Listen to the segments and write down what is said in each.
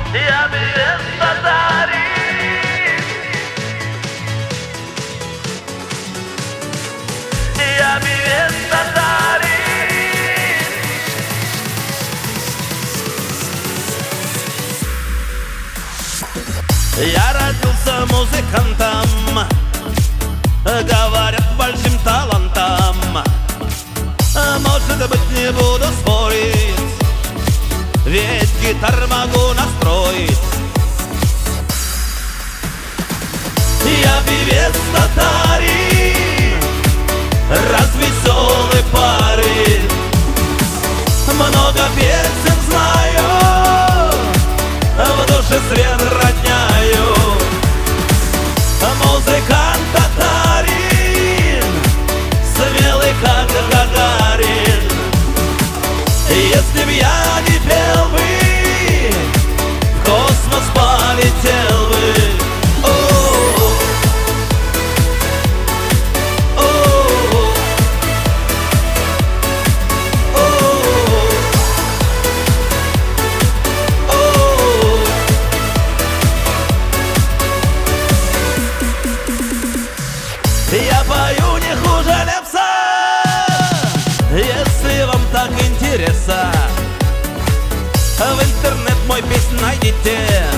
Я без татарин. Я без татарин. Я родился музыкантом, говорят, большим талантом. Может быть, не буду спорить, ведь гитар могу настроить. Я певец татарин, развеселый парень. Много песен знаю, в душе свет роняю. Музыкант татарин, смелый как Гагарин. Если б я не пел бы, в космос полетел бы. Я пою не хуже Лепса, если вам так интересно. В интернет мой песнь найдите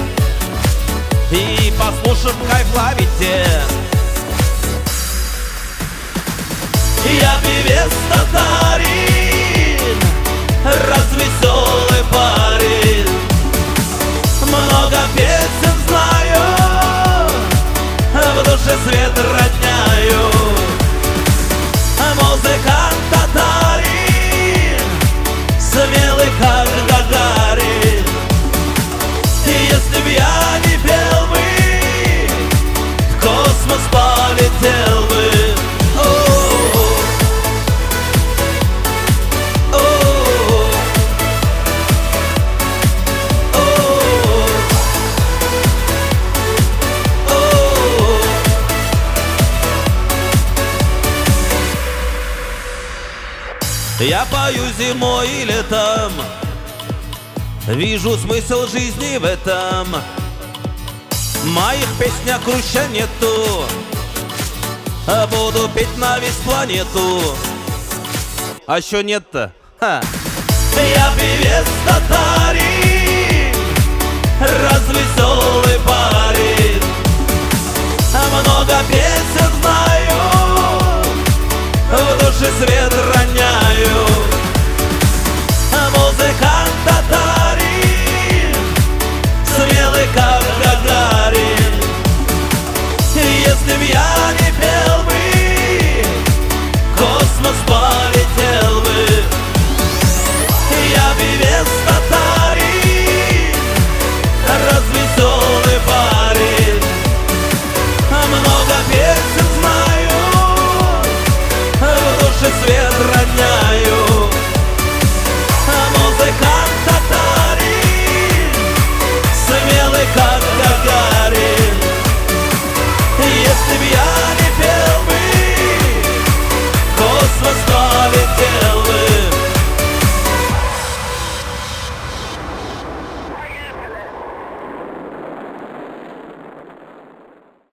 и, послушав, кайф ловите. Я певец татарин, развеселый парень. Много песен знаю, в душе свет роняю. Музыкант татарин, смелый как Гагарин. Если б я не пел бы, в космос полетел бы. Я пою зимой и летом, вижу смысл жизни в этом. В моих песнях круче нету, буду петь на весь планету. А еще нет-то? Я певец татарин, развеселый парень. Много песен знаю, в душе свет роняю. Музыкант татарин, смелый как Гагарин. Если б я не